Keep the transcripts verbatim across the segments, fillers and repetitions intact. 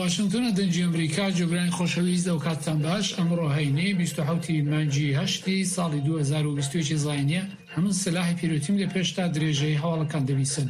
واشنطن دنجی ئەمریکا جۆگرانی خۆشەویست ئەو کاتتان باش ئەمڕۆ هەینێ بیست و حەوتی مانگی هەشتی ساڵی دوو هەزار و بیست و یەک زاینیە هەمن سلاحی پیرۆتیم لە پێشتا درێژەی هەواڵەکان دەبیسن.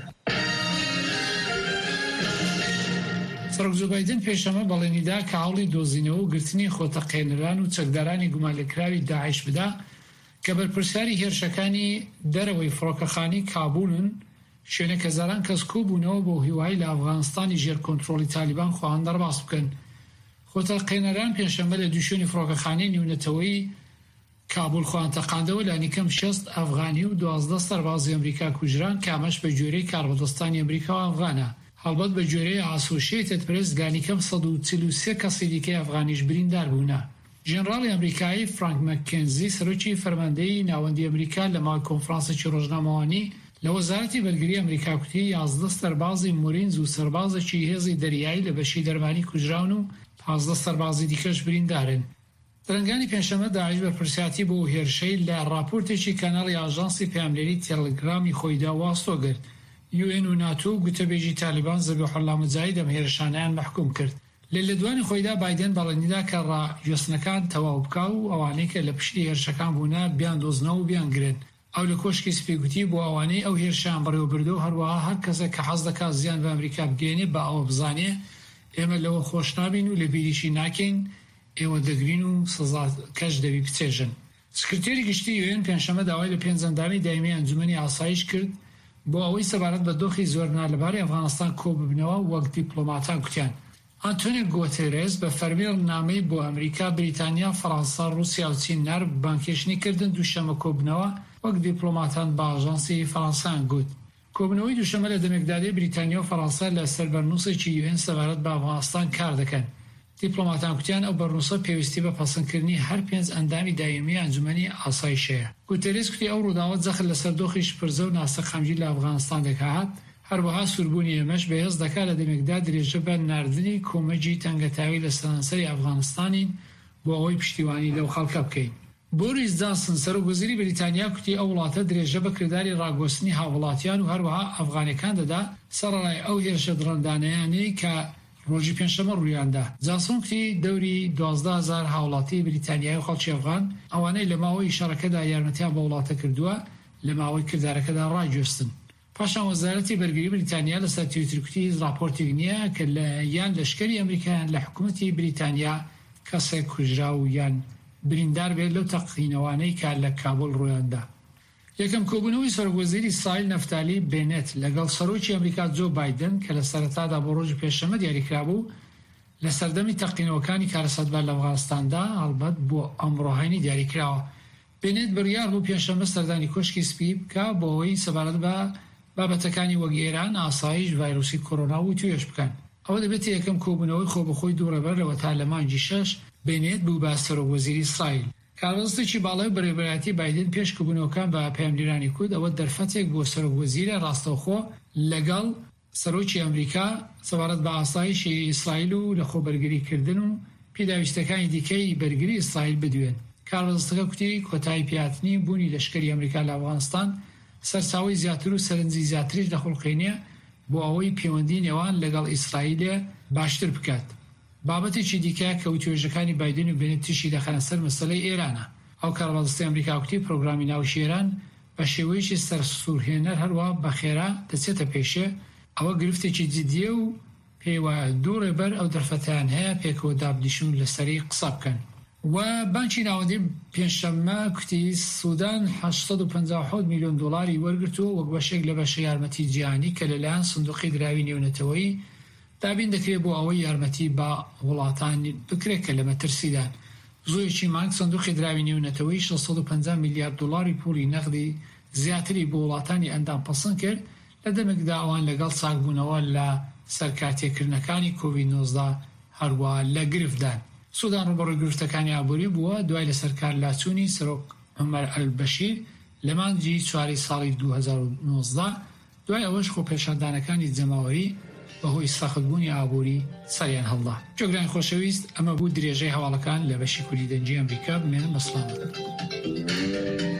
سەرۆک جو بایدن پێشەمە بەڵێنیدا کە هەوڵی دۆزینەوە و گرتنی خۆتەقێنەران و چەکدارانی گومانلێکراوی داعش بدا کە بەرپرسیاری هێرشەکانی دەرەوەی فڕۆکەخانی کابولن، شوێنێک هەزاران کەس کۆبوونەوە بۆ هیوای لە ئەفغانستانی ژێر کۆنتڕۆڵی تالیبان خواهان دەرباس بکەن. خۆتەقێنەران پێشەمە لە دوو شوێنی فڕۆکەخانەی نیونەتەوەی کابول خواهان تەقاندەوە لە نیکەم شەست ئەفغانی و دوازدە سەربازی ئەمریکا کوژران کە ئەمەش بە گوێرەی کاربەدەستانی ئەمریکا و ئەفغانە. هەڵبەت بە گوێرەی ئاسۆشیێتد پرێس گانیکەم سەد و چل و سێ کەسی دیکەی ئەفغانیش بریندار بوونە. ژێنەڕاڵی ئەمریکایی فرانک مەککێنزی سەرۆکی فەرماندەی ناوەندی ئەمریکا لە ماوەی کۆنفرانسێکی ڕۆژنامەوانی لە وەزارەتی بەرگری ئەمریکا کوتی یازدە سەربازی مورینز و سەربازێکی هێزی دەریایی لە بەشی دەرمانی کوژراون و پازدە سەربازی دیکەش بریندارن. درەنگانی پێشەمە داعش بەرپرسیاتی بۆ هێرشەی لە راپۆرتێکی کاناڵی ئاژانسی پەیاملێری تێلگرامی خۆیدا واستۆ کرد. یو ئێن و ناتۆ و گوتەبێژی تالیبان زەبیحوڵڵا موجاهید ئەم هێرشانەیان محکوم کرد. لە لەدوانی خۆیدا بایدن بەڵێنیدا کە ڕاگوێستنەکان تەواو بکا و ئەوانەی کە لە پشتی هێرشەکان بوونە بیان دۆزنەوە و بیان گرن. ئەو لە کۆشکی سپێگوتی بۆ ئەوانەی ئەو هێرشیان بەڕێوەبردە و هەروەها هەر کەسێک کە حەز دەکات زیان بە ئەمریکا بگەێنێ بە ئەوە بزانێ ئێمە لەوە خۆش نابین و لە بیریشی ناکەین، ئێوە دەگرین و سزا کەش دەبی بچێژن. سکرتێری گشتی یو ئێن پێنجشەممە داوای لە پێنجەندامی دایمی ئەنجومەنی ئاسایش کرد بۆ ئەوەی سەبارەت بە دۆخی زۆرنا لەبارەی ئەفغانستان کۆببنەوە وەک دیپلۆماتان کوتیان. ئانتۆنیۆ گۆتێرێس بە فەرمی نامەی بۆ ئەمریکا، بریتانیا، فەڕەنسا، رووسیا و چین نار بانکێشنی کردن دووشەمە کۆبنەوە وەک دیپلۆماتان بە ئاژانسی فەڕەنسایان گوت. کۆبنەوەی دووشەمە لە دەمێکدادی بریتانیا و فەڕەنسا لە سەر بەرنووسێکی یو ئێن سەبارەت بە ئەفغانستان کار دەکەن. دیپلۆماتان کوتیان ئەو بەرنووسە پێویستی بە پەسەندکردنی هەر پێنج ئەندامی دایمی ئەنجومەنی ئاسایشەیە. گوتێرێس کوتی ئەو ڕووداوە جەخت لەسەر دۆخی شپرزە و ناسەخەمجی لە ئەفغانستان دەکات، هەروەها سووربوونی ئێمەش بەهێز دەکات لە دەمێکدا درێژە بە ناردنی کۆمەجی تەنگەتاوی لە سەرانسەری ئەفغانستانین بۆ ئەوەی پشتیوانی لەو خەڵکە بکەین. بۆریس جانسن سەرۆکوەزیری بریتانیا کوتی ئەو وڵاتە درێژە بە کردداری ڕاگۆستنی هاوڵاتیان و هەروەها ئەفغانەکان دەدا سەرڕای ئەو هێرشە دڕندانەیانەی کە ڕۆژی پێنجشەممە ڕوویاندا. جانسن کوتی دەوری دوازدە هەزار هاوڵاتی بریتانیای و خەڵکی ئەفغان ئەوانەی لە ماوەی شەڕەکەدا یارمەتیان بە وڵاتە کردووە لە ماوەی کردارەکەدا ڕاگوێستن. پاشان وەزارەتی بەرگری بریتانیا لەسەر تویتر کوتی هیچ راپۆرتێک نییە کە لە یان لەشکری ئەمریکایان لە حکوومەتی بریتانیا کەسێک کوژرا و یان بریندار بێت لەو تەقینەوانەی کە لە کابل ڕوویاندا. یەکەم کۆبوونەوەی سەرۆکوەزیری ئیسرائیل نەفتالی بێنێت لەگەڵ سەرۆکی ئەمریکا جۆ بایدن کە لە سەرەتادا بۆ ڕۆژی پێشەمە دیاریکرابوو لە سەردەمی تەقینەوەکانی کارەسەدبار لە ئەفغانستاندا هەڵبەت بۆ ئەمڕۆهەینی دیاریکراوە. بێنێت بڕیار بوو پێنجشەممە سەردانی کۆشکی سپی بکە بۆ ئەوەی سەبارەت بە بابەتەکانی وەک ئێران، ئاسایش، ڤایرۆسی کۆڕۆنا و توێش بکەن. ئەوە دەبێت یەکەم کۆبوونەوەی خۆبەخۆی دووڕێبەرەوە تا لە مانگی شەش بێنێت بوو بە سەرۆکوەزیری ئیسرائیل. کاربەدەستێکی باڵای بەڕێوەبەرەتی بایدن پێش کۆبوونەوەکان بە پەیامگیرانی کورد ئەوە دەرفەتێک بۆ سەرۆکوەزیرە ڕاستەوخۆ لەگەڵ سەرۆکی ئەمریکا سەبارەت بە ئاسایشی ئیسرائیل و لە خۆبەرگریکردن و پێداویستەکانی دیکەی بەرگری ئیسرائیل بدوێن. کاربەدەستەکە کوتی کۆتایی پیاتنی بوونی لەشکری ئەمریکا لە ئەفغانستان سەرچاوی زیاتر و سەرنجی زیاتریش دەخڵقینە بۆ ئەوەی پەیوەندی نێوان لەگەڵ ئیسرائیلێ باشتر بکات. بابەتێکی دیکە کە توێژەکانی بایدن و بێنێت تشی دەخەنە سەر مەسەلەی ئێرانە. ئەو کاربەدەستی ئەمریکا کوتی پرۆگرامی ناوشی ئێران بە شێوەیەکی سەرسوورهێنەر هەروە بەخێرا دەچێتە پێشێ. ئەوە گرفتێکی جدیە و پێیوە دوو ڕێبەر ئەو دەرفەتیان هەیە پێکەوە دابلیشون لەسەری قسە بکەن. و بانکی ناوەندی پێنجشەممە کوتی سوودان هەشت سەد و پەنجا و حەوت میلیۆن دۆڵاری وەرگرتووە وەک بەشێک لە بەشە یارمەتی جیهانی کە لەلایەن سندوقی دراوی نێونەتەوەی دابین دەکرێت بۆ ئەوەی یارمەتی بە وڵاتان بکرێت کە لە مەترسیدان. زۆیەکی مانگ سندوقی دراوی نێونەتەوەی شەش سەد و پەنجا میلیارد دۆڵاری پوڵی نەغدی زیاتری بۆ وڵاتانی ئەندام پەسەند کرد لە دەمێکدا ئەوان لەگەڵ چاکبوونەوە لە سەرکاتێکردنەکانی کۆڤید نۆزدە هەروە لە گرفتدان. سودان ڕوبەڕووی گرفتەکانی ئابووری بووە دوای لە سەرکار لاچوونی سەرۆک عومەر ئەلبەشیر لە مانگی چواری ساڵی دوو هەزار و نۆزدە دوای ئەوەش خۆپێشاندانەکانی جەماوەری بەهۆی سەختبوونی ئابووری سەریان هەڵدا. جۆگرانی خۆشەویست، ئەمە بوو درێژەی هەواڵەکان لە بەشی کوردی دەنجی ئەمریکا. بمێنن بەسڵامەت.